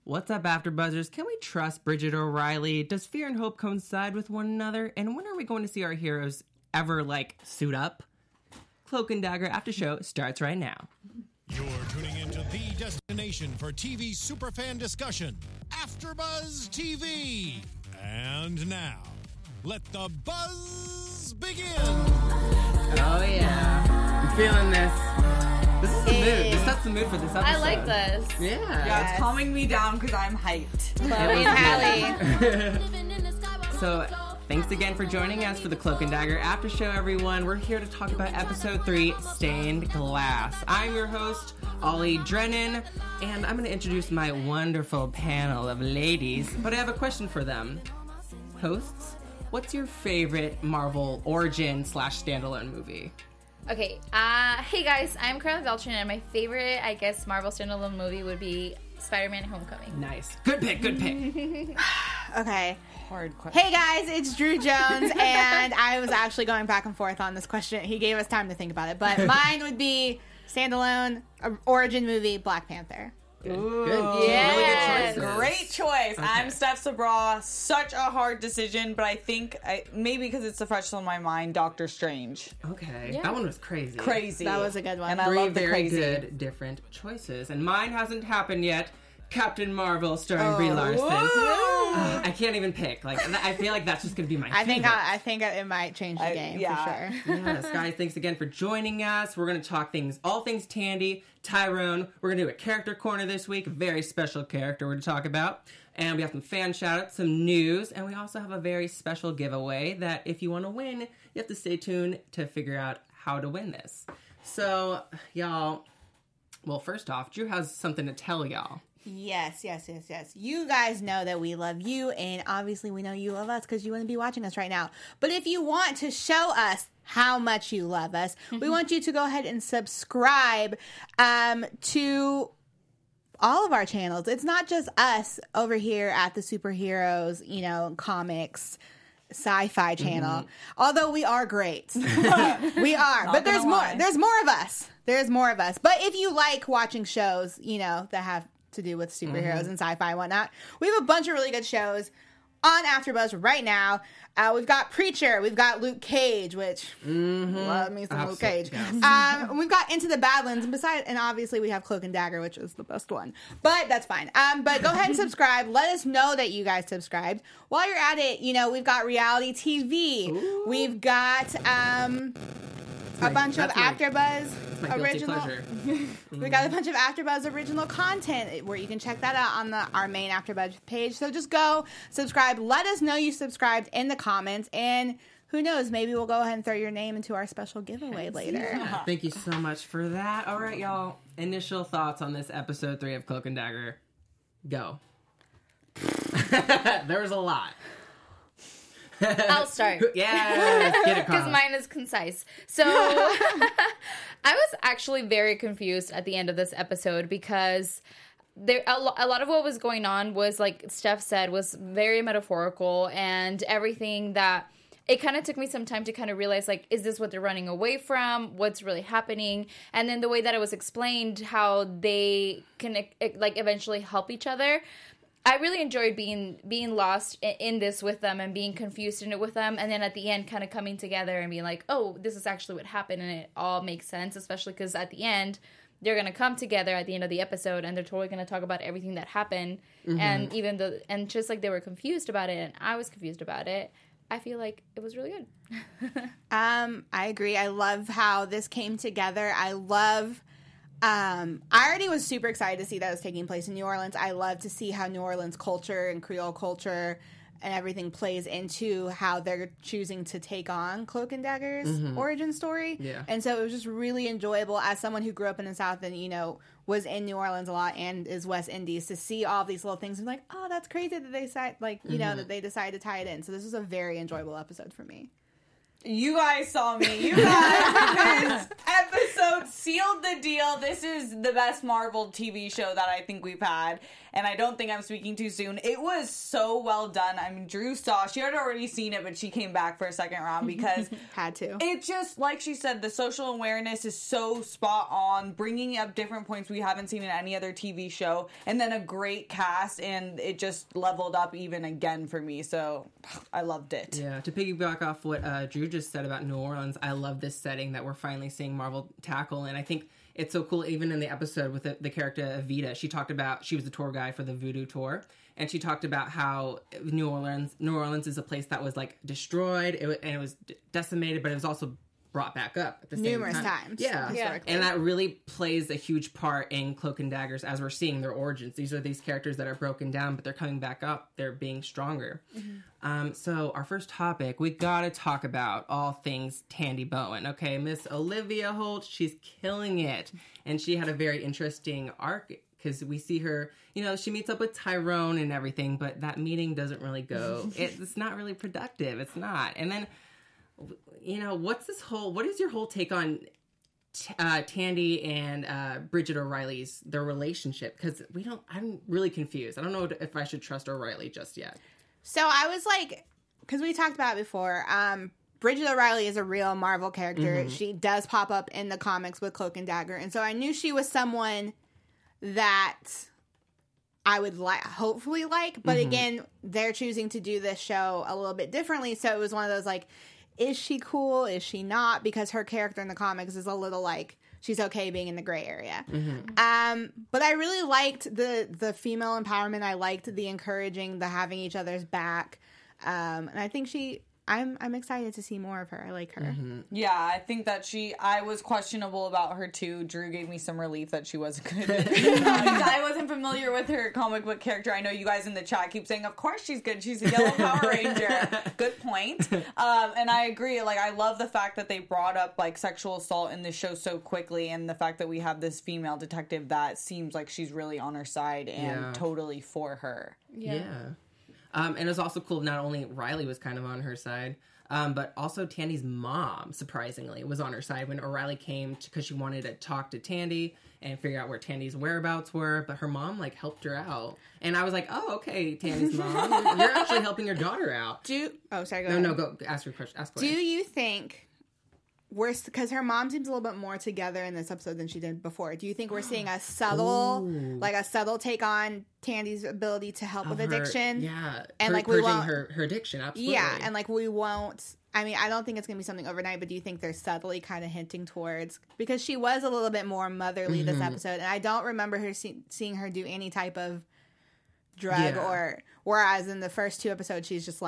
What's up, AfterBuzzers? Can we trust Bridget O'Reilly? Does fear and hope coincide with one another? And when are we going to see our heroes ever, suit up? Cloak and Dagger After Show starts right now. You're tuning into the destination for TV superfan discussion, AfterBuzz TV. And now, let the buzz begin. Oh, yeah. I'm feeling this. This is the mood. This sets the mood for this episode. I like this. Yeah. Yeah, it's calming me down because I'm hyped. Chloe and Hallie. So, thanks again for joining us for the Cloak and Dagger After Show, everyone. We're here to talk about Episode 3, Stained Glass. I'm your host, Ollie Drennan, and I'm going to introduce my wonderful panel of ladies, but I have a question for them. Hosts, what's your favorite Marvel origin/standalone movie? Okay, hey guys, I'm Carla Veltrin, and my favorite, I guess, Marvel standalone movie would be Spider-Man Homecoming. Nice. Good pick, good pick. Okay. Hard question. Hey guys, it's Drew Jones, and I was actually going back and forth on this question. He gave us time to think about it, but mine would be standalone origin movie Black Panther. Good. Yes. Really good choices. Great choice. Okay. I'm Steph Sabra. Such a hard decision, but I think maybe because it's the fresh on my mind, Doctor Strange. Okay. Yeah. That one was crazy. Crazy. That was a good one. And I Three love the very crazy. good, different choices. And mine hasn't happened yet. Captain Marvel starring Brie Larson. I can't even pick. I feel like that's just going to be my favorite. I think it might change the game yeah. for sure. Yes, guys, thanks again for joining us. We're going to talk all things Tandy, Tyrone. We're going to do a character corner this week, a very special character we're going to talk about. And we have some fan shout-outs, some news, and we also have a very special giveaway that if you want to win, you have to stay tuned to figure out how to win this. So, y'all, well, first off, Drew has something to tell y'all. Yes. You guys know that we love you, and obviously we know you love us because you wouldn't be watching us right now. But if you want to show us how much you love us, we want you to go ahead and subscribe to all of our channels. It's not just us over here at the Superheroes, comics, sci-fi channel. Although we are great. We are. But there's more. There's more of us. There's more of us. But if you like watching shows, that have to do with superheroes and sci-fi and whatnot, we have a bunch of really good shows on AfterBuzz right now. We've got Preacher, we've got Luke Cage, which love me some Luke Cage. Yes. We've got Into the Badlands, and obviously we have Cloak and Dagger, which is the best one. But that's fine. But go ahead and subscribe. Let us know that you guys subscribed. While you're at it, we've got reality TV. Ooh. We've got a bunch of AfterBuzz original. We got a bunch of AfterBuzz original content where you can check that out on our main AfterBuzz page. So just go subscribe. Let us know you subscribed in the comments, and who knows, maybe we'll go ahead and throw your name into our special giveaway later. Yeah, thank you so much for that. All right, y'all. Initial thoughts on this episode 3 of Cloak and Dagger. Go. There was a lot. I'll start. Yeah, get it, Because mine is concise. So, I was actually very confused at the end of this episode because a lot of what was going on was, like Steph said, was very metaphorical, and everything that... It kind of took me some time to kind of realize, is this what they're running away from? What's really happening? And then the way that it was explained, how they can, eventually help each other. I really enjoyed being lost in this with them and being confused in it with them. And then at the end, kind of coming together and being like, oh, this is actually what happened. And it all makes sense, especially because at the end, they're going to come together at the end of the episode and they're totally going to talk about everything that happened. And and just like they were confused about it and I was confused about it, I feel like it was really good. I agree. I love how this came together. I already was super excited to see that it was taking place in New Orleans. I love to see how New Orleans culture and Creole culture and everything plays into how they're choosing to take on Cloak and Dagger's origin story. Yeah. And so it was just really enjoyable as someone who grew up in the South and, was in New Orleans a lot and is West Indies, to see all these little things and like, oh, that's crazy that they decided, that they decided to tie it in. So this was a very enjoyable episode for me. You guys saw me. You guys, this episode sealed the deal. This is the best Marvel TV show that I think we've had. And I don't think I'm speaking too soon. It was so well done. I mean, Drew saw, she had already seen it, but she came back for a second round because had to. It just, like she said, the social awareness is so spot on, bringing up different points we haven't seen in any other TV show. And then a great cast, and it just leveled up even again for me. So I loved it. Yeah, to piggyback off what Drew just said about New Orleans, I love this setting that we're finally seeing Marvel tackle, and I think it's so cool. Even in the episode with the character Evita, she talked about, she was the tour guide for the Voodoo tour, and she talked about how New Orleans is a place that was like destroyed, and it was decimated, but it was also brought back up at the same Numerous time. times. Yeah. And that really plays a huge part in Cloak and Daggers as we're seeing their origins. These are these characters that are broken down, but they're coming back up. They're being stronger. So our first topic, we gotta talk about all things Tandy Bowen. Okay, Miss Olivia Holt, she's killing it. And she had a very interesting arc because we see her, she meets up with Tyrone and everything, but that meeting doesn't really go, it's not really productive. It's not. And then, what is your whole take on Tandy and Bridget O'Reilly's, their relationship? Because I'm really confused. I don't know if I should trust O'Reilly just yet. So I was like, because we talked about it before, Bridget O'Reilly is a real Marvel character. She does pop up in the comics with Cloak and Dagger. And so I knew she was someone that I would hopefully like. But again, they're choosing to do this show a little bit differently. So it was one of those like, is she cool? Is she not? Because her character in the comics is a little like, she's okay being in the gray area. But I really liked the female empowerment. I liked the encouraging, the having each other's back. And I think I'm excited to see more of her. I like her. Yeah, I think that I was questionable about her too. Drew gave me some relief that she wasn't good. I wasn't familiar with her comic book character. I know you guys in the chat keep saying, of course she's good. She's a yellow Power Ranger. Good point. And I agree. Like, I love the fact that they brought up like sexual assault in the show so quickly, and the fact that we have this female detective that seems like she's really on her side and totally for her. Yeah. And it was also cool, not only Riley was kind of on her side, but also Tandy's mom, surprisingly, was on her side when O'Reilly came because she wanted to talk to Tandy and figure out where Tandy's whereabouts were. But her mom, helped her out. And I was like, oh, okay, Tandy's mom. You're actually helping your daughter out. Go ahead. No, go ask your question. Do you think because her mom seems a little bit more together in this episode than she did before. Do you think we're seeing a subtle take on Tandy's ability to help with addiction? And purging her addiction, absolutely. Yeah, and we won't. I mean, I don't think it's going to be something overnight, but do you think they're subtly kind of hinting towards, because she was a little bit more motherly this episode, and I don't remember her seeing her do any type of drug whereas in the first two episodes she's just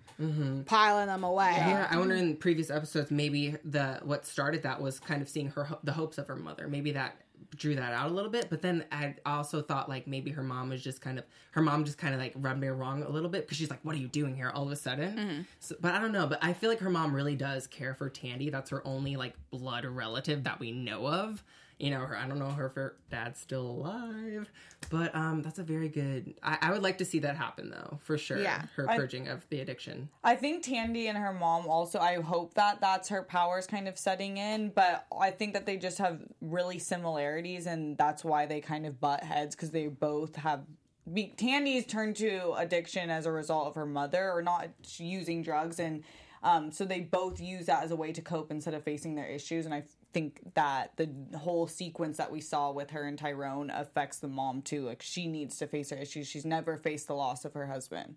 piling them away. Yeah, I wonder in previous episodes maybe what started that was kind of seeing the hopes of her mother. Maybe that drew that out a little bit, but then I also thought maybe her mom just kind of rubbed her wrong a little bit because she's like, what are you doing here all of a sudden? So, but I don't know, but I feel like her mom really does care for Tandy. That's her only blood relative that we know of. I don't know if her dad's still alive, but that's a very good. I would like to see that happen though, for sure. Yeah, her purging of the addiction. I think Tandy and her mom also. I hope that's her powers kind of setting in, but I think that they just have really similarities, and that's why they kind of butt heads because they both have. Tandy's turned to addiction as a result of her mother, or not using drugs, and so they both use that as a way to cope instead of facing their issues, and I think that the whole sequence that we saw with her and Tyrone affects the mom too. She needs to face her issues. She's never faced the loss of her husband.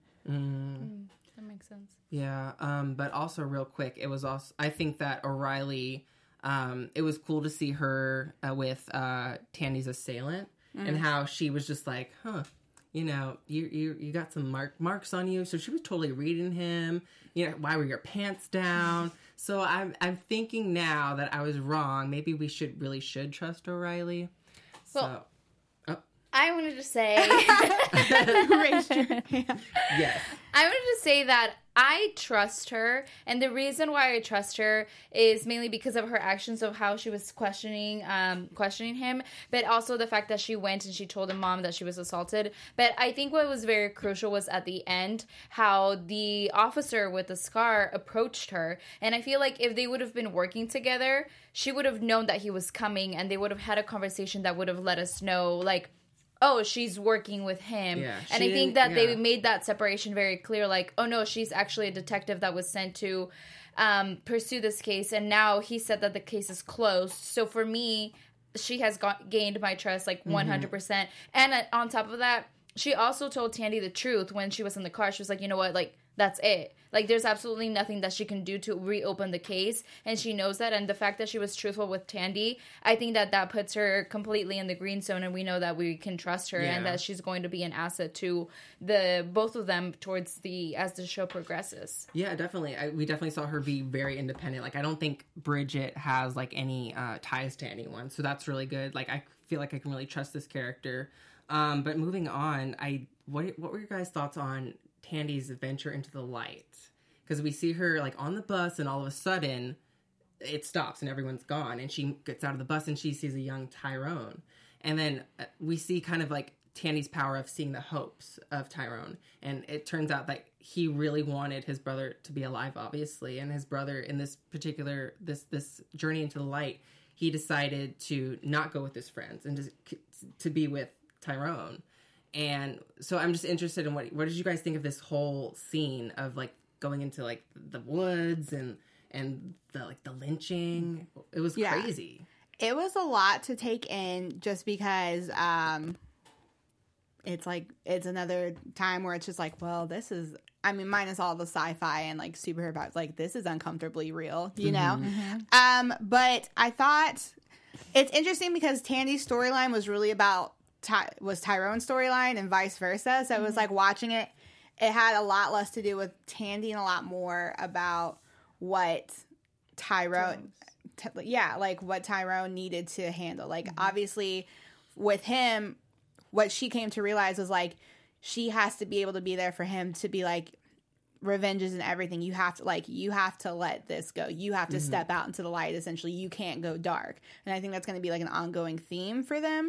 That makes sense. Yeah, but also real quick, it was also, I think that O'Reilly, it was cool to see her with Tandy's assailant and how she was just like, you got some marks on you. So she was totally reading him. Why were your pants down? So I'm thinking now that I was wrong. Maybe we should trust O'Reilly. Well, I wanted to say Raise your hand. Yes. I wanted to say that I trust her, and the reason why I trust her is mainly because of her actions of how she was questioning him, but also the fact that she went and she told her mom that she was assaulted. But I think what was very crucial was at the end how the officer with the scar approached her, and I feel like if they would have been working together, she would have known that he was coming, and they would have had a conversation that would have let us know, like, oh, she's working with him. Yeah, and I think that they made that separation very clear. Like, oh, no, she's actually a detective that was sent to pursue this case. And now he said that the case is closed. So for me, she has gained my trust, like, 100%. And on top of that, she also told Tandy the truth when she was in the car. She was like, you know what, like, that's it. Like, there's absolutely nothing that she can do to reopen the case, and she knows that. And the fact that she was truthful with Tandy, I think that puts her completely in the green zone, and we know that we can trust her and that she's going to be an asset to both of them as the show progresses. Yeah, definitely. We definitely saw her be very independent. Like, I don't think Bridget has, like, any ties to anyone, so that's really good. Like, I feel like I can really trust this character. But moving on, what were your guys' thoughts on Tandy's venture into the light? Because we see her, like, on the bus, and all of a sudden it stops and everyone's gone, and she gets out of the bus and she sees a young Tyrone, and then we see kind of like Tandy's power of seeing the hopes of Tyrone, and it turns out that he really wanted his brother to be alive, obviously, and his brother in this particular this journey into the light, he decided to not go with his friends and to be with Tyrone. And so I'm just interested in what did you guys think of this whole scene of, like, going into, like, the woods and the, like, the lynching? It was crazy. It was a lot to take in just because it's like it's another time where it's just like, well, this is, I mean, minus all the sci-fi and, like, superhero powers, like, this is uncomfortably real, you know? But I thought it's interesting because Tandy's storyline was really about Tyrone's storyline and vice versa. So it was like watching it had a lot less to do with Tandy and a lot more about what Tyrone what Tyrone needed to handle. Like, obviously with him, what she came to realize was, like, she has to be able to be there for him to be like, revenge isn't everything. You have to let this go. You have to step out into the light. Essentially, you can't go dark. And I think that's going to be, like, an ongoing theme for them.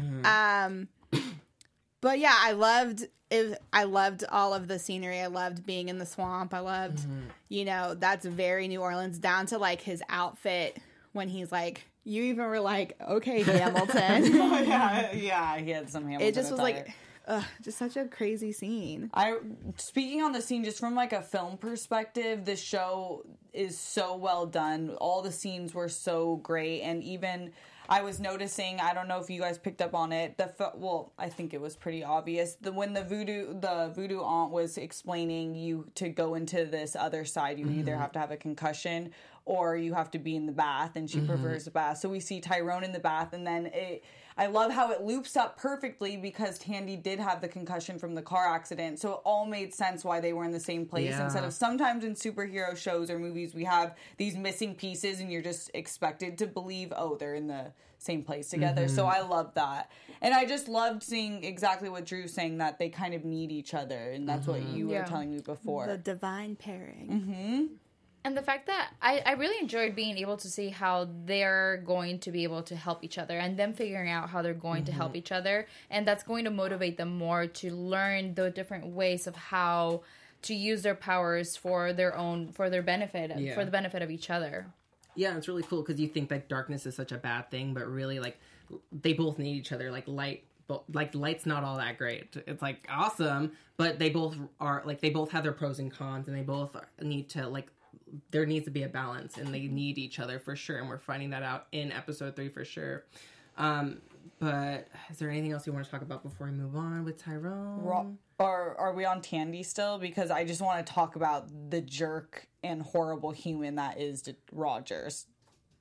But yeah, I loved all of the scenery. I loved being in the swamp. I loved, you know, that's very New Orleans, down to, like, his outfit when he's like, you even were like, okay, Hamilton. yeah, he had some Hamilton. It just was attire. like, just such a crazy scene. Speaking on the scene, just from, like, a film perspective, this show is so well done. All the scenes were so great, and even I was noticing, I don't know if you guys picked up on it, I think it was pretty obvious, when the voodoo aunt was explaining you to go into this other side, you either have to have a concussion or you have to be in the bath, and she prefers the bath. So we see Tyrone in the bath, and then I love how it loops up perfectly because Tandy did have the concussion from the car accident. So it all made sense why they were in the same place instead of sometimes in superhero shows or movies we have these missing pieces and you're just expected to believe, oh, they're in the same place together. So I love that. And I just loved seeing exactly what Drew's saying, that they kind of need each other. And that's what you were telling me before. The divine pairing. And the fact that I really enjoyed being able to see how they're going to be able to help each other, and them figuring out how they're going to help each other. And that's going to motivate them more to learn the different ways of how to use their powers for their benefit, for the benefit of each other. Yeah, it's really cool because you think that darkness is such a bad thing, but really, like, they both need each other. Like, light's not all that great. It's, like, awesome, but they both have their pros and cons, and they both need to, like, there needs to be a balance, and they need each other for sure, and we're finding that out in episode 3 for sure. But is there anything else you want to talk about before we move on with Tyrone? Or are we on Tandy still? Because I just want to talk about the jerk and horrible human that is Rogers.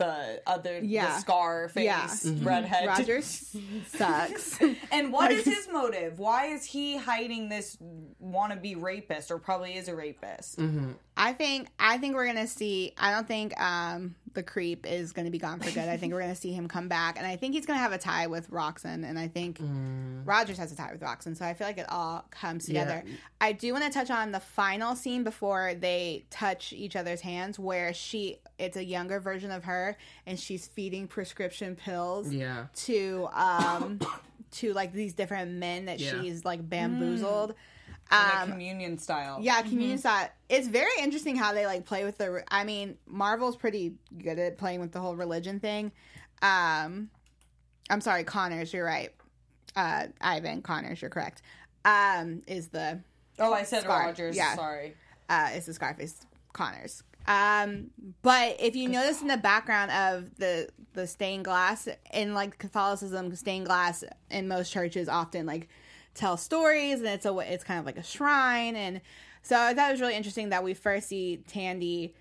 the Scar face redhead. Rogers sucks. And what is his motive? Why is he hiding this wannabe rapist, or probably is a rapist? I think we're gonna see. I don't think the creep is gonna be gone for good. I think we're gonna see him come back, and I think he's gonna have a tie with Roxanne, and I think Rogers has a tie with Roxanne. So I feel like it all comes together. Yeah. I do want to touch on the final scene before they touch each other's hands, where it's a younger version of her, and she's feeding prescription pills to like these different men that she's like bamboozled. Like communion style. Yeah, communion style. It's very interesting how they like play with Marvel's pretty good at playing with the whole religion thing. I'm sorry, Connors, you're right. Ivan Connors, you're correct. Is the I said Scar. Rogers. Yeah. Sorry. It's the Scarface Connors. But if you notice in the background of the stained glass in like Catholicism, stained glass in most churches often like tell stories, and it's kind of like a shrine. And so I thought it was really interesting that we first see Tandy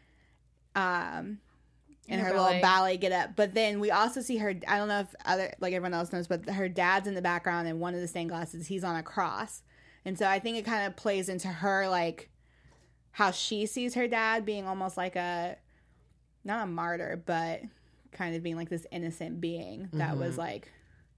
in her little ballet get up, but then we also see her, I don't know if everyone else knows, but her dad's in the background, and one of the stained glasses, he's on a cross. And so I think it kind of plays into her like how she sees her dad being almost like not a martyr, but kind of being like this innocent being that was like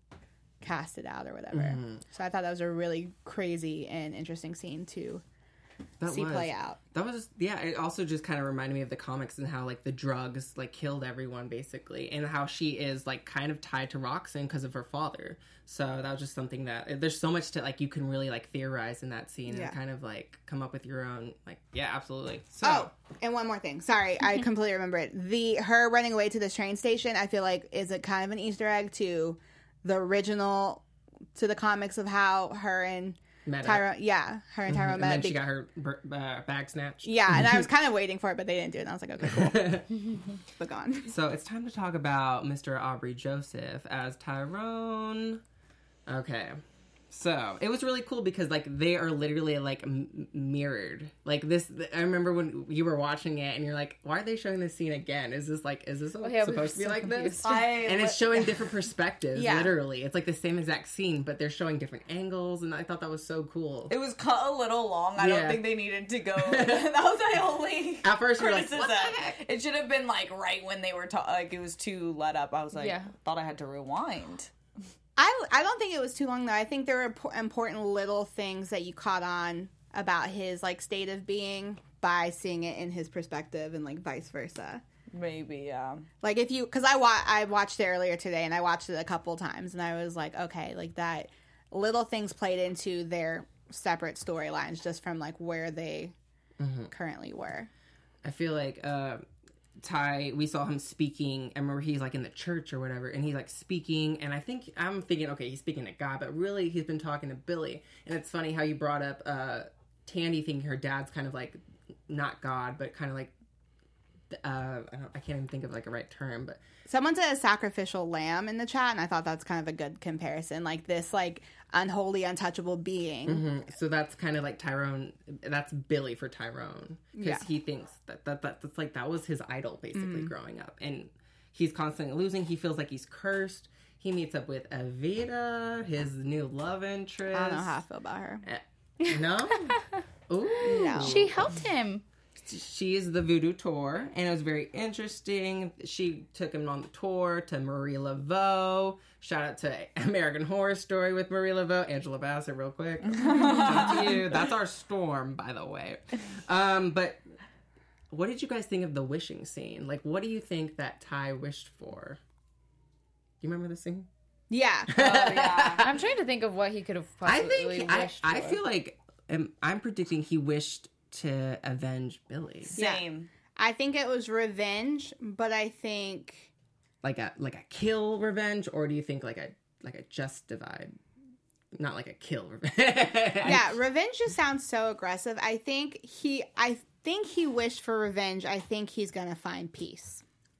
casted out or whatever. So I thought that was a really crazy and interesting scene to play out. That was, it also just kind of reminded me of the comics and how like the drugs like killed everyone basically, and how she is like kind of tied to Roxanne because of her father. So that was just something that there's so much to like you can really like theorize in that scene and kind of like come up with your own like absolutely. So and one more thing. Sorry, I completely remember it. Her running away to this train station, I feel like is a kind of an Easter egg to the original, to the comics of how her and Tyrone, her and Tyrone met. And then she got her bag snatched. Yeah, and I was kind of waiting for it, but they didn't do it. And I was like, okay, cool. But gone. So it's time to talk about Mr. Aubrey Joseph as Tyrone. Okay. So it was really cool because like they are literally like mirrored. Like this, I remember when you were watching it and you're like, why are they showing this scene again? Is this supposed to be like this? And it's showing different perspectives. Literally, it's like the same exact scene, but they're showing different angles. And I thought that was so cool. It was cut a little long. I don't think they needed to go. That was my only. At first, we were like, what the heck? It should have been like right when they were like it was too let up. I was like, thought I had to rewind. I don't think it was too long, though. I think there were important little things that you caught on about his, like, state of being by seeing it in his perspective and, like, vice versa. Maybe, yeah. Like, because I watched it earlier today, and I watched it a couple times, and I was like, okay, like, that little things played into their separate storylines just from, like, where they currently were. I feel like, Ty, we saw him speaking. I remember he's like in the church or whatever, and he's like speaking. And I'm thinking, okay, he's speaking to God, but really he's been talking to Billy. And it's funny how you brought up Tandy thinking her dad's kind of like not God, but kind of like I can't even think of like a right term, but someone said a sacrificial lamb in the chat, and I thought that's kind of a good comparison. Like this, like unholy, untouchable being. So that's kind of like Tyrone. That's Billy for Tyrone because he thinks that's like that was his idol basically growing up, and he's constantly losing. He feels like he's cursed. He meets up with Evita, his new love interest. I don't know how I feel about her. No, ooh, no. She helped him. She is the Voodoo Tour, and it was very interesting. She took him on the tour to Marie Laveau. Shout out to American Horror Story with Marie Laveau. Angela Bassett, real quick. Shout out to you. That's our Storm, by the way. But what did you guys think of the wishing scene? Like, what do you think that Ty wished for? Do you remember the scene? Yeah. Oh, yeah. I'm trying to think of what he could have possibly wished for. I feel like I'm predicting he wished to avenge Billy. Same. I think it was revenge, but I think like a kill revenge, or do you think like a just divide, not like a kill revenge? Yeah, revenge just sounds so aggressive. I think he wished for revenge. I think he's gonna find peace.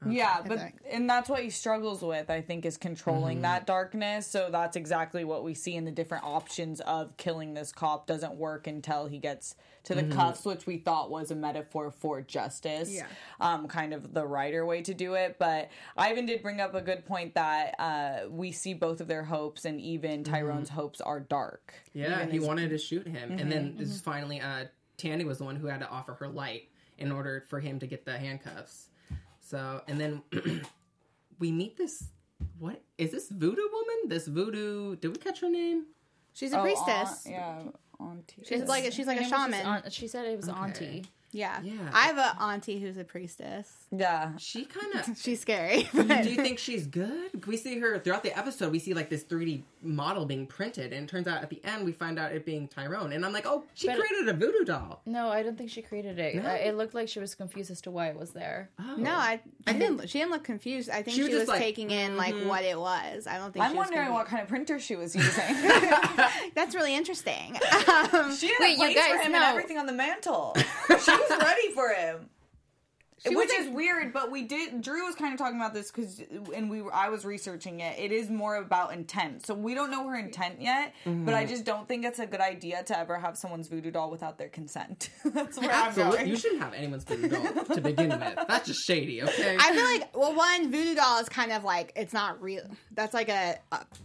Yeah, and that's what he struggles with, I think, is controlling that darkness. So that's exactly what we see in the different options of killing this cop doesn't work until he gets to the cuffs, which we thought was a metaphor for justice. Yeah. Kind of the writer way to do it. But Ivan did bring up a good point that we see both of their hopes, and even Tyrone's hopes are dark. Yeah, he wanted to shoot him. And then this is finally, Tandy was the one who had to offer her light in order for him to get the handcuffs. So, and then we meet this, what, is this voodoo woman? This voodoo, did we catch her name? She's a priestess. Auntie. She's like a shaman. She said it was auntie. Yeah. Yeah. I have an auntie who's a priestess. Yeah. She kind of... She's scary. Do you think she's good? We see her throughout the episode. We see like this 3D model being printed, and it turns out at the end we find out it being Tyrone. And I'm like, oh, she created a voodoo doll. No, I don't think she created it. No? It looked like she was confused as to why it was there. Oh. No, she didn't look confused. I think she was like, taking in like what it was. I don't think I'm she was wondering confused. what kind of printer she was using. That's really interesting. She had a place guys, for him and no. everything on the mantle. She was ready for him. Which wasn't- is weird, but Drew was kind of talking about this because, I was researching it. It is more about intent. So we don't know her intent yet, but I just don't think it's a good idea to ever have someone's voodoo doll without their consent. That's where I'm Absolutely. going. You shouldn't have anyone's voodoo doll to begin with. That's just shady, okay? I feel like, well, one, voodoo doll is kind of like, it's not real. That's like a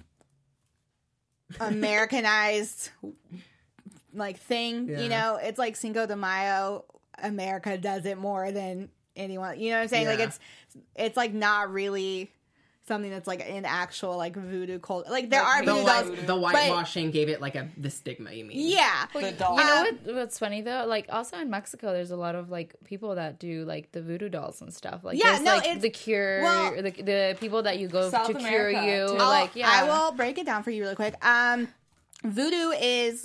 Americanized like thing, Yeah. you know? It's like Cinco de Mayo. America does it more than anyone. You know what I'm saying? Yeah. Like it's like not really something that's like an actual like voodoo cult. Like there are the, voodoo dolls. the whitewashing gave it like the stigma, you mean? Yeah. The doll. You know what's funny though? Like also in Mexico, there's a lot of like people that do like the voodoo dolls and stuff. Like Yeah, there's, no, like it's- the cure, well- the people that you go South to cure America, you. too. Like yeah, I will break it down for you really quick. Voodoo is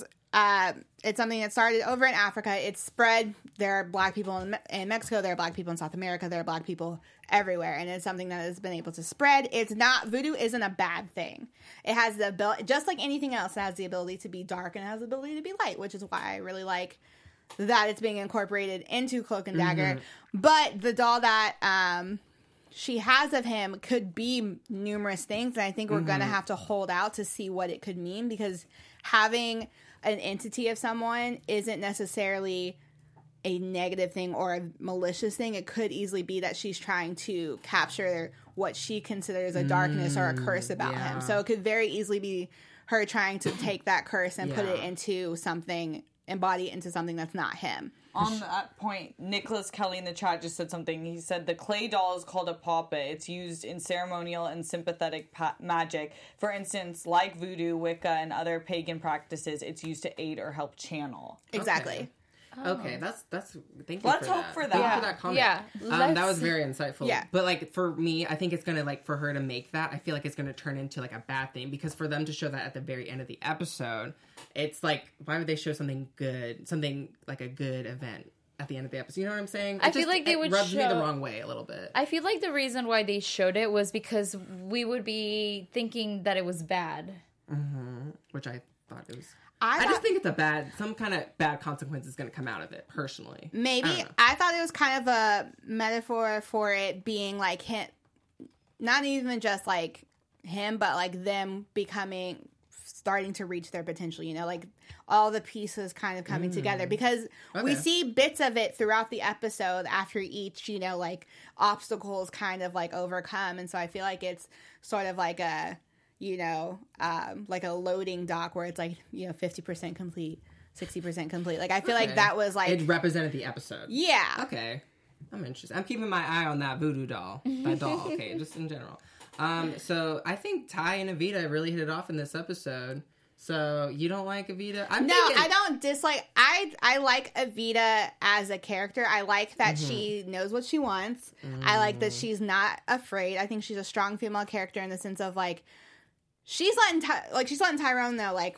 it's something that started over in Africa. It's spread. There are black people in Mexico. There are black people in South America. There are black people everywhere, and it's something that has been able to spread. It's not voodoo isn't a bad thing. It has the ability, just like anything else, it has the ability to be dark and it has the ability to be light, which is why I really like that it's being incorporated into Cloak and Dagger. But the doll that she has of him could be numerous things, and I think we're gonna have to hold out to see what it could mean, because having an entity of someone isn't necessarily a negative thing or a malicious thing. It could easily be that she's trying to capture what she considers a darkness or a curse about him. So it could very easily be her trying to take that curse and put it into something, embody it into something that's not him. On that point, Nicholas Kelly in the chat just said something. He said the clay doll is called a papa. It's used in ceremonial and sympathetic magic. For instance, like voodoo, Wicca, and other pagan practices, it's used to aid or help channel. Exactly. Okay, that's thank you. Let's for hope that. for Thank that. you for that comment. Yeah, that was very insightful. Yeah. But like for me, I think it's gonna like for her to make that. I feel like it's gonna turn into like a bad thing, because for them to show that at the very end of the episode, it's like, why would they show something good, something like a good event at the end of the episode? You know what I'm saying? I feel like they would it rubs me the show- wrong way a little bit. I feel like the reason why they showed it was because we would be thinking that it was bad. Which I thought it was. I I just thought- think it's a bad, some kind of bad consequence is going to come out of it, personally. Maybe. I don't know. I thought it was kind of a metaphor for it being like him, not even just like him, but like them starting to reach their potential, you know, like all the pieces kind of coming together, because we Okay. see bits of it throughout the episode after each, you know, like obstacles kind of like overcome. And so I feel like it's sort of like a, you know, like a loading dock where it's like, you know, 50% complete, 60% complete. Like I feel like Okay. that was like, It represented the episode. yeah. Okay. I'm interested. I'm keeping my eye on that voodoo doll. That doll, okay, just in general. So I think Ty and Evita really hit it off in this episode. So you don't like Evita? I'm No, thinking, I don't dislike. I like Evita as a character. I like that she knows what she wants. I like that she's not afraid. I think she's a strong female character in the sense of like she's letting Tyrone know like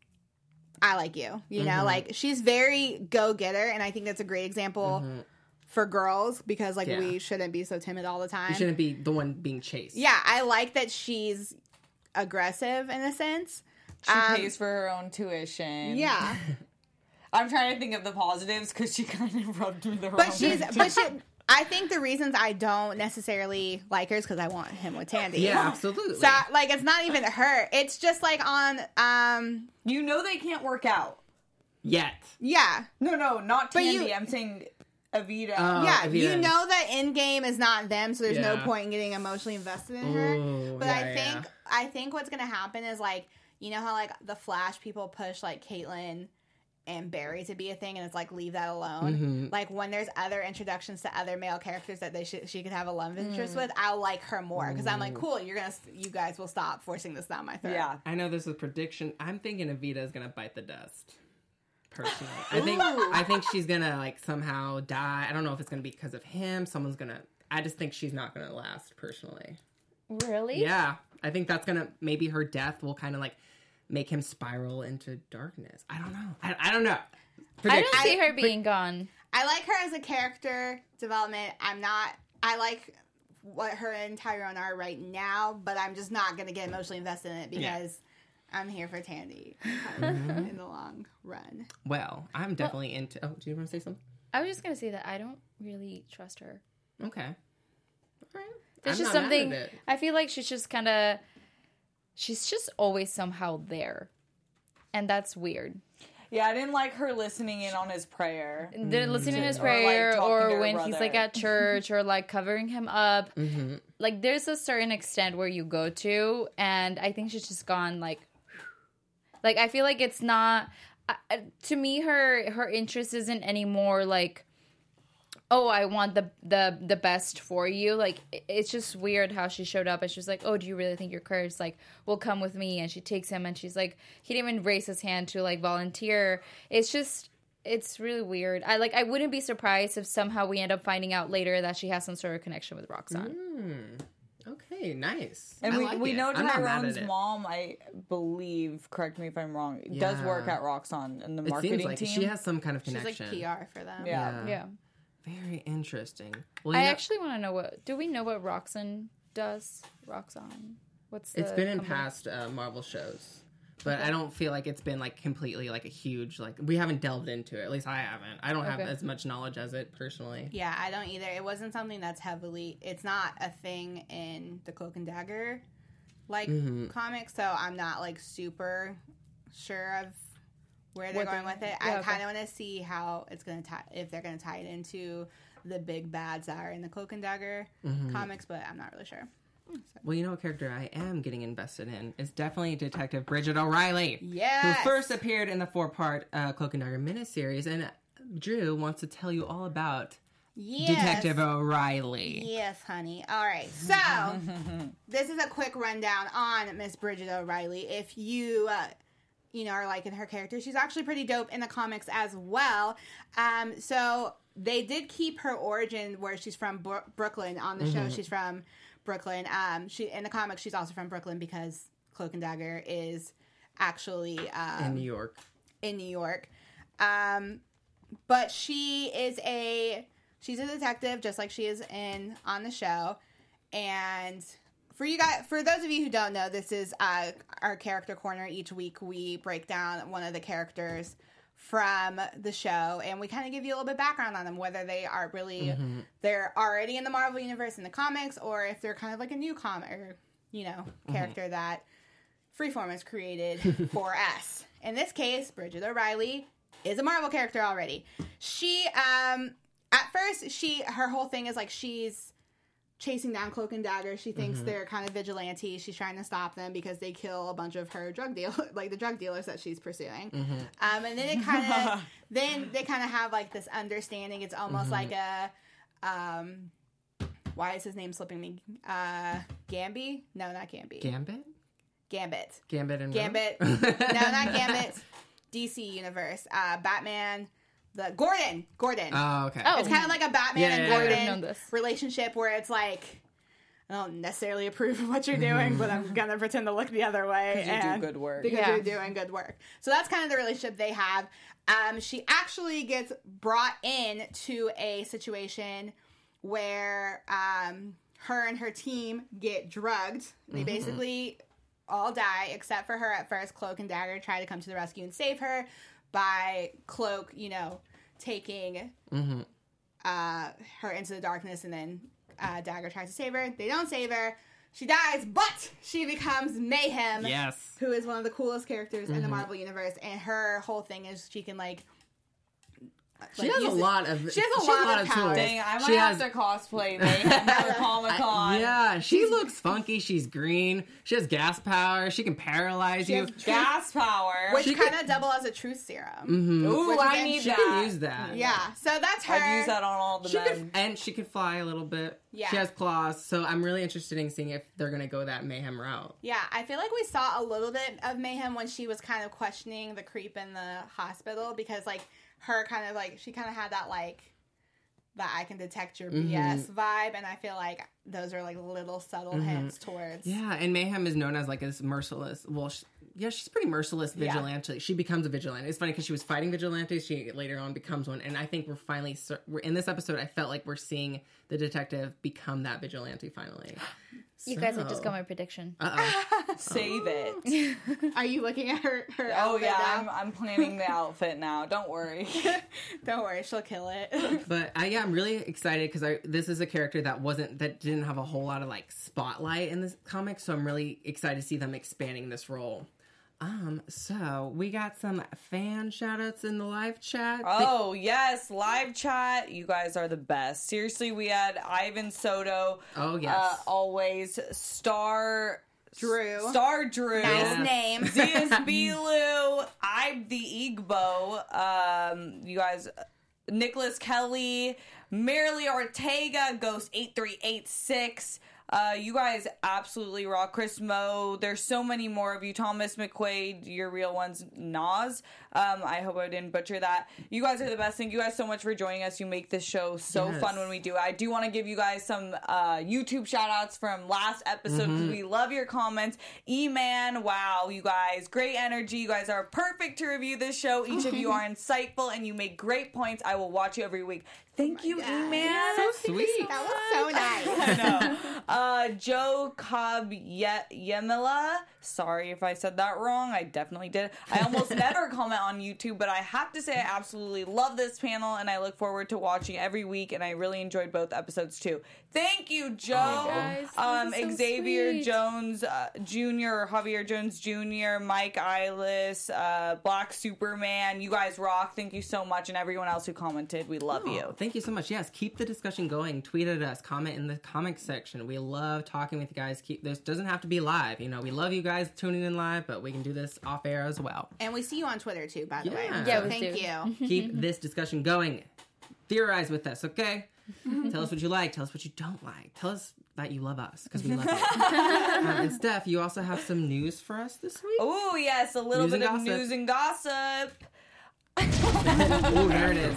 I like you. You know, like she's very go getter, and I think that's a great example for girls, because like Yeah. we shouldn't be so timid all the time. You shouldn't be the one being chased. Yeah, I like that she's aggressive in a sense. She pays for her own tuition. Yeah. I'm trying to think of the positives because she kind of rubbed me the wrong But she's way. but she I think the reasons I don't necessarily like her is because I want him with Tandy. Yeah, absolutely. So, like, it's not even her. It's just, like, on, You know they can't work out. Yet. yeah. No, not But Tandy. you- I'm saying Evita. Yeah, Evita. you know that in game is not them, so there's no Yeah. point in getting emotionally invested in her. Ooh, But yeah, I think what's gonna happen is like, you know how like the Flash people push like Caitlyn and Barry to be a thing, and it's like leave that alone. Mm-hmm. Like when there's other introductions to other male characters that she could have a love interest with, I'll like her more because I'm like, cool, you guys will stop forcing this down my throat. Yeah. I know this is a prediction. I'm thinking Evita is gonna bite the dust. Personally, I think she's gonna like somehow die. I don't know if it's gonna be because of him. Someone's gonna. I just think she's not gonna last. Personally, Really? yeah. I think that's gonna maybe her death will kind of like make him spiral into darkness. I don't know. I don't know. I don't see her being gone. I like her as a character development. I like what her and Tyrone are right now, but I'm just not gonna get emotionally invested in it because I'm here for Tandy in the long run. Well, I'm definitely into. Oh, do you want to say something? I was just gonna say that I don't really trust her. Okay. All right. There's I'm just not mad something. at it. I feel like she's just always somehow there, and that's weird. Yeah, I didn't like her listening in on his prayer. They're listening to his Or, like, prayer, talking to or her when he's brother. like at church, or like covering him up. Mm-hmm. Like there's a certain extent where you go to, and I think she's just gone like I feel like it's not to me. Her interest isn't anymore like, oh, I want the best for you. Like it's just weird how she showed up and she's like, oh, do you really think your courage like will come with me? And she takes him and she's like, he didn't even raise his hand to like volunteer. It's really weird. I wouldn't be surprised if somehow we end up finding out later that she has some sort of connection with Roxanne. Okay, nice. And I we, like we it. know I'm not mad Tyrone's at it. mom, I believe, correct me if I'm wrong, does Yeah. work at Roxanne in the It marketing seems like team. she has some kind of She's connection. like PR for them. Yeah. Yeah. Very interesting. Well, I you know, actually want to know do we know what Roxanne does? Roxanne. What's the it's been in company? past Marvel shows, but I don't feel like it's been like completely like a huge like we haven't delved into it. At least I haven't. I don't have Okay. as much knowledge as it personally. Yeah, I don't either. It wasn't something that's it's not a thing in the Cloak and Dagger like comics, so I'm not like super sure of where they're going with it. I okay. kind of want to see how it's going to if they're going to tie it into the big bads that are in the Cloak and Dagger comics, but I'm not really sure. Well, you know what character I am getting invested in is definitely Detective Bridget O'Reilly. Yes. Who first appeared in the 4-part Cloak and Dagger miniseries, and Drew wants to tell you all about Yes. Detective O'Reilly. Yes, honey. All right. So, this is a quick rundown on Miss Bridget O'Reilly. If you, are liking her character, she's actually pretty dope in the comics as well. So, they did keep her origin where she's from Brooklyn. On the show, she's from Brooklyn. In the comics, she's also from Brooklyn because Cloak and Dagger is actually In New York. in New York. But she's a detective, just like she is on the show. And for those of you who don't know, this is our character corner. Each week we break down one of the characters from the show, and we kind of give you a little bit of background on them, whether they are really they're already in the Marvel universe in the comics, or if they're kind of like a new comic or character that Freeform has created for us. In this case, Bridget O'Reilly is a Marvel character already. She at first her whole thing is like she's chasing down Cloak and Dagger. She thinks they're kind of vigilantes. She's trying to stop them because they kill a bunch of her the drug dealers that she's pursuing. And then it kind of they kind of have like this understanding. It's almost like a why is his name slipping me? Gamby? No, not Gamby. Gambit? Gambit. Gambit and Gambit. No, not Gambit. DC Universe. Batman. Gordon. Oh, okay. Oh. It's kind of like a Batman Yeah, and yeah, yeah. I would've Gordon known this. relationship where it's like, I don't necessarily approve of what you're doing, but I'm going to pretend to look the other way. 'Cause you do good work. Because Yeah. you're doing good work. So that's kind of the relationship they have. She actually gets brought in to a situation where her and her team get drugged. They basically all die, except for her at first. Cloak and Dagger try to come to the rescue and save her by Cloak, taking her into the darkness, and then Dagger tries to save her. They don't save her. She dies, but she becomes Mayhem. Yes. Who is one of the coolest characters in the Marvel Universe, and her whole thing is she can She has a lot of powers. tools. Dang, I might She have has- to cosplay Mayhem for Comic-Con. Yeah, she looks funky. She's green. She has gas power. She can paralyze you. has Gas power. Which She kind of double as a truth serum. Ooh, which I again, need She that. can use that. Yeah, so that's her. I'd use that on all the men. And she can fly a little bit. Yeah. She has claws. So I'm really interested in seeing if they're going to go that Mayhem route. Yeah, I feel like we saw a little bit of Mayhem when she was kind of questioning the creep in the hospital, because her kind of she kind of had that that I can detect your BS vibe, and I feel like those are little subtle hints towards. Yeah, and Mayhem is known as this merciless. Well, she's pretty merciless vigilante. She becomes a vigilante. It's funny because she was fighting vigilantes. She later on becomes one, and I think we're in this episode. I felt like we're seeing the detective become that vigilante finally. You guys have just got my prediction. Save it. Are you looking at her Oh outfit yeah, now? I'm planning the outfit now. Don't worry. Don't worry, she'll kill it. But I'm really excited because this is a character that didn't have a whole lot of spotlight in this comic, so I'm really excited to see them expanding this role. So we got some fan shoutouts in the live chat. Oh yes, live chat. You guys are the best. Seriously, we had Ivan Soto. Oh, yes. Always Star Drew. Nice Yeah. name. Zias Bilu. I'm the Igbo. You guys, Nicholas Kelly, Marilee Ortega, Ghost 8386. You guys absolutely rock. Chris Moe. There's so many more of you. Thomas McQuaid, your real ones. Nas. I hope I didn't butcher that. You guys are the best. Thank you guys so much for joining us. You make this show so Yes. fun when we do it. I do want to give you guys some YouTube shout outs from last episode because we love your comments. E-Man, wow, you guys. Great energy. You guys are perfect to review this show. Each of you are insightful and you make great points. I will watch you every week. Thank you, E-Man. So sweet. That was so nice. I know. Joe Cobb Yemela. Sorry if I said that wrong. I definitely did. I almost never comment on YouTube, but I have to say I absolutely love this panel and I look forward to watching every week, and I really enjoyed both episodes too. Thank you, Joe. guys, this is so Xavier sweet. Jones Jr. or Javier Jones Jr., Mike Eilis, Black Superman. You guys rock. Thank you so much, and everyone else who commented. We love you. Thank you so much. Yes, keep the discussion going. Tweet at us. Comment in the comment section. We love talking with you guys. This doesn't have to be live. We love you guys tuning in live, but we can do this off air as well. And we see you on Twitter too, by the way. Yeah. Yeah, So we thank do. you. Keep this discussion going. Theorize with us, okay? Tell us what you like. Tell us what you don't like. Tell us that you love us, because we love you. And Steph, you also have some news for us this week? Oh, yes, a little News and bit of gossip. news and gossip. Oh, there it is.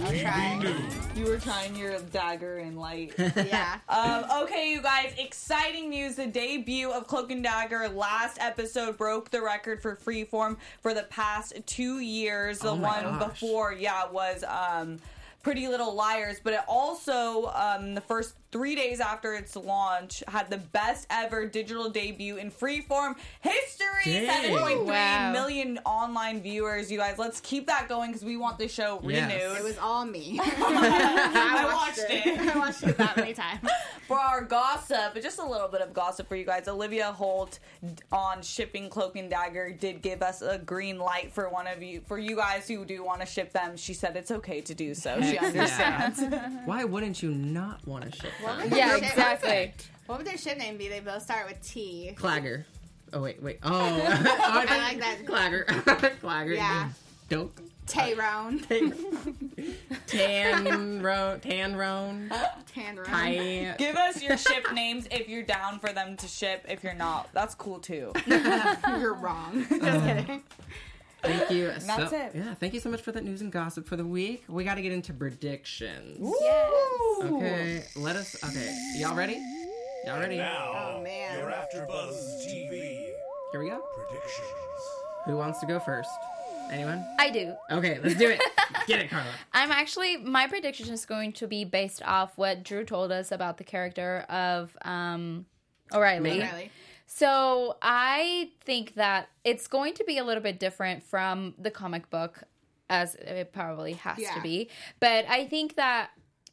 You were trying your dagger and light. Yeah. Okay, you guys, exciting news. The debut of Cloak and Dagger last episode broke the record for Freeform for the past 2 years. The Oh my one gosh. before, was Pretty Little Liars, but it also, the first 3 days after its launch, had the best ever digital debut in Freeform history. Dang. 7.3 Wow. million online viewers. You guys, let's keep that going because we want this show Yes. renewed. It was all me. I watched it. I watched it that many times. For our gossip, just a little bit of gossip for you guys. Olivia Holt on shipping Cloak and Dagger did give us a green light for you guys who do want to ship them. She said it's okay to do so. She Heck understands. Why wouldn't you not want to ship them? Yeah, exactly. What would their ship name be? They both start with T. Clagger. Oh, wait. Oh. I like that. Clagger. Clagger. Yeah. Don't. Tyrone. Tanrone. Tanrone. Give us your ship names if you're down for them to ship. If you're not, that's cool too. You're wrong. Just kidding. Thank you. That's it. Yeah, thank you so much for that news and gossip for the week. We got to get into predictions. Okay, Okay, y'all ready? Y'all ready? Now, Oh, man. your AfterBuzz TV Here we go. predictions. Who wants to go first? Anyone? I do. Okay, let's do it. Get it, Carla. My prediction is going to be based off what Drew told us about the character of O'Reilly. O'Reilly. So I think that it's going to be a little bit different from the comic book, as it probably has Yeah. to be. But I think that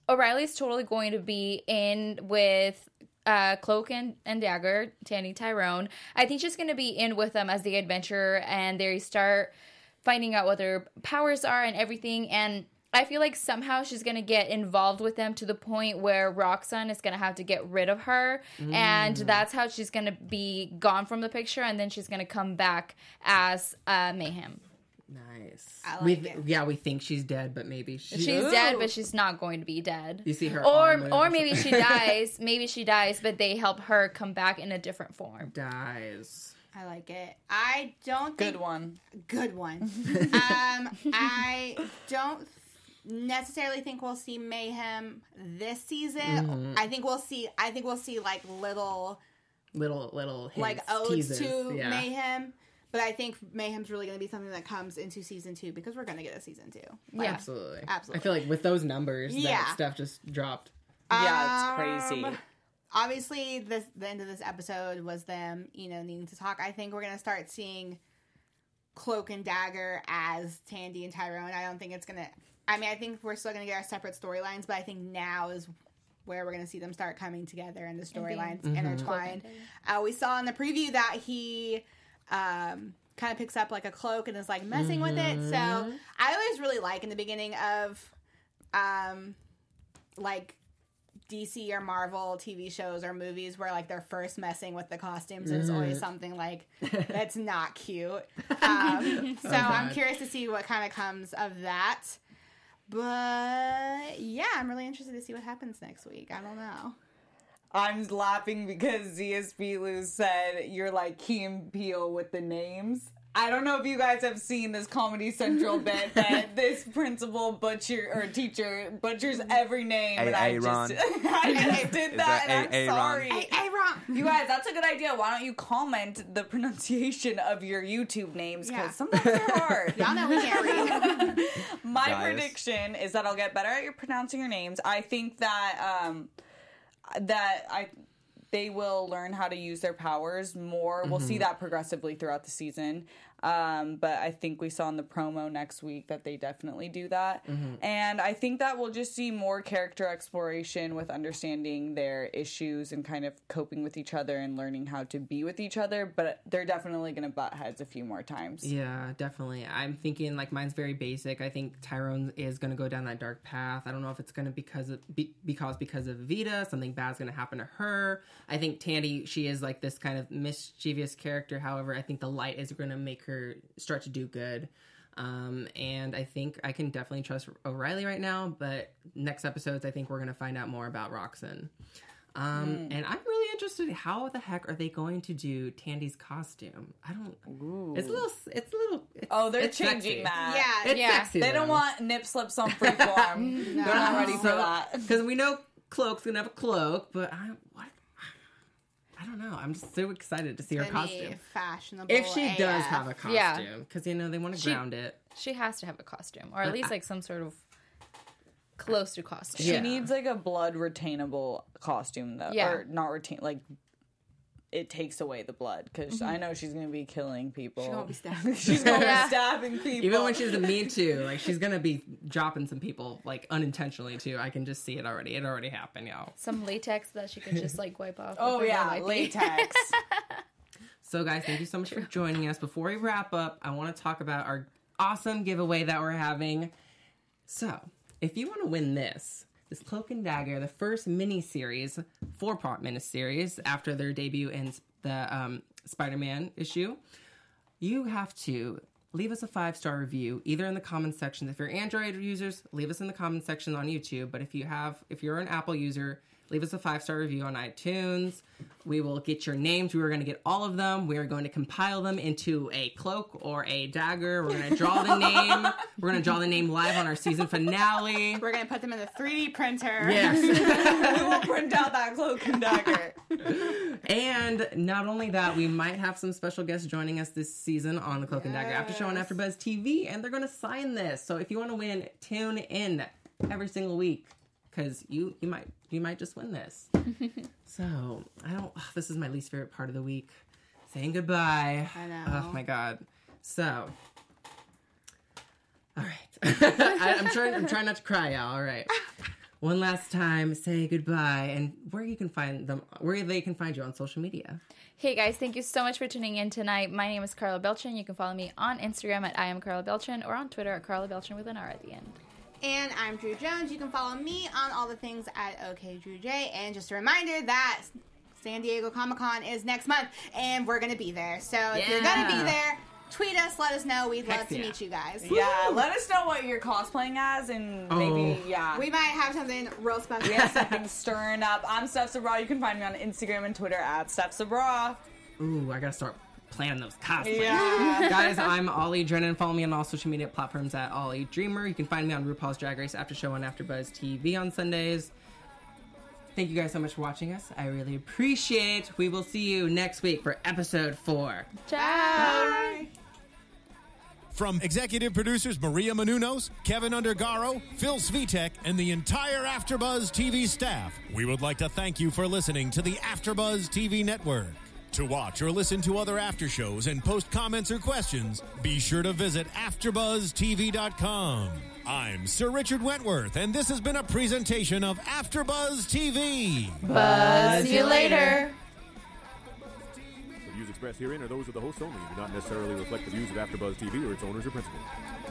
O'Reilly's totally going to be in with Cloak and Dagger, Tandy, Tyrone. I think she's going to be in with them as they adventure and they start finding out what their powers are and everything. And I feel like somehow she's going to get involved with them to the point where Roxanne is going to have to get rid of her. And that's how she's going to be gone from the picture. And then she's going to come back as Mayhem. Nice. I like it. Yeah, we think she's dead, but maybe She's dead, but she's not going to be dead. You see her or maybe she dies. Maybe she dies, but they help her come back in a different form. dies. I like it. I don't think... Good one. Good one. I don't necessarily think we'll see Mayhem this season. I think we'll see like little Hints, like odes teases. to Yeah. Mayhem. But I think Mayhem's really going to be something that comes into season 2 because we're going to get a season 2. Yeah. Absolutely. Absolutely. I feel like with those numbers, Yeah. that stuff just dropped. Yeah, it's crazy. Obviously, the end of this episode was them, needing to talk. I think we're going to start seeing Cloak and Dagger as Tandy and Tyrone. I don't think it's going to... I mean, I think we're still going to get our separate storylines, but I think now is where we're going to see them start coming together and the storylines intertwined. We saw in the preview that he... kind of picks up like a cloak and is like messing with it. So I always really like in the beginning of like DC or Marvel TV shows or movies where like they're first messing with the costumes and it's always something like that's not cute. I'm curious to see what kind of comes of that. But yeah, I'm really interested to see what happens next week. I don't know. I'm laughing because ZSB Lou said you're like Key and Peele with the names. I don't know if you guys have seen this Comedy Central bit that this principal teacher butchers every name. And I just did that and I'm sorry. Hey, Ron. You guys, that's a good idea. Why don't you comment the pronunciation of your YouTube names? Because sometimes they're hard. Y'all know we can't read. My prediction is that I'll get better at pronouncing your names. I think that they will learn how to use their powers more. We'll see that progressively throughout the season. But I think we saw in the promo next week that they definitely do that. And I think that we'll just see more character exploration with understanding their issues and kind of coping with each other and learning how to be with each other. But they're definitely going to butt heads a few more times. Yeah, definitely. I'm thinking like mine's very basic. I think Tyrone is going to go down that dark path. I don't know if it's going to because of Vita, something bad's going to happen to her. I think Tandy, she is like this kind of mischievous character. However, I think the light is going to make her start to do good. And I think I can definitely trust O'Reilly right now, but next episodes, I think we're going to find out more about Roxanne. And I'm really interested in how the heck are they going to do Tandy's costume? I don't... Ooh. They're changing sexy. that. It's sexy. They don't want nip slips on freeform. They're not ready for that. Because we know Cloak's going to have a cloak, but I don't know. I'm just so excited to see her costume. Fashionable. If she AF. does have a costume, because they want to ground it. She has to have a costume, or at least like some sort of close to costume. She needs like a blood retainable costume though, or not retain. Like it takes away the blood because I know she's gonna be killing people. She won't be stabbing. She's gonna be stabbing people. Even when she's a Me Too, like she's gonna be dropping some people like unintentionally too. I can just see it already. It already happened, y'all. Some latex that she can just like wipe off. Oh yeah, latex. So guys, thank you so much for joining us. Before we wrap up, I want to talk about our awesome giveaway that we're having. So, if you want to win this Cloak and Dagger, the first mini-series, 4-part mini-series after their debut in the Spider-Man issue, you have to leave us a 5-star review, either in the comments section. If you're Android users, leave us in the comments section on YouTube. But if you're an Apple user, leave us a 5-star review on iTunes. We will get your names. We are going to get all of them. We are going to compile them into a cloak or a dagger. We're going to draw the name. We're going to draw the name live on our season finale. We're going to put them in the 3D printer. Yes. We will print out that cloak and dagger. And not only that, we might have some special guests joining us this season on the Cloak and Dagger After Show on AfterBuzz TV, and they're going to sign this. So if you want to win, tune in every single week. Because you might just win this. So this is my least favorite part of the week. Saying goodbye. I know. Oh my god. So, all right. I'm trying not to cry, y'all. All right. one last time, say goodbye and where you can find them, where they can find you on social media. Hey guys, thank you so much for tuning in tonight. My name is Carla Belchin. You can follow me on Instagram at @IamCarlaBelchin or on Twitter at Carla Belchin with an R at the end. And I'm Drew Jones. You can follow me on all the things at OKDrewJ. And just a reminder that San Diego Comic-Con is next month, and we're going to be there. So if you're going to be there, tweet us, let us know. We'd love to meet you guys. Yeah, let us know what you're cosplaying as, and maybe, we might have something real special. We have something stirring up. I'm Steph Sabra. You can find me on Instagram and Twitter at Steph Sabra. Ooh, I gotta start planning those cosplays. Yeah. Guys, I'm Ollie Drennan. Follow me on all social media platforms at Ollie Dreamer. You can find me on RuPaul's Drag Race After Show on AfterBuzz TV on Sundays. Thank you guys so much for watching us. I really appreciate it. We will see you next week for episode 4. Ciao. Bye. From executive producers Maria Menounos, Kevin Undergaro, Phil Svitek, and the entire AfterBuzz TV staff, we would like to thank you for listening to the AfterBuzz TV network. To watch or listen to other after shows and post comments or questions, be sure to visit AfterBuzzTV.com. I'm Sir Richard Wentworth, and this has been a presentation of AfterBuzz TV. Buzz you later. The views expressed herein are those of the hosts only and do not necessarily reflect the views of AfterBuzz TV or its owners or principals.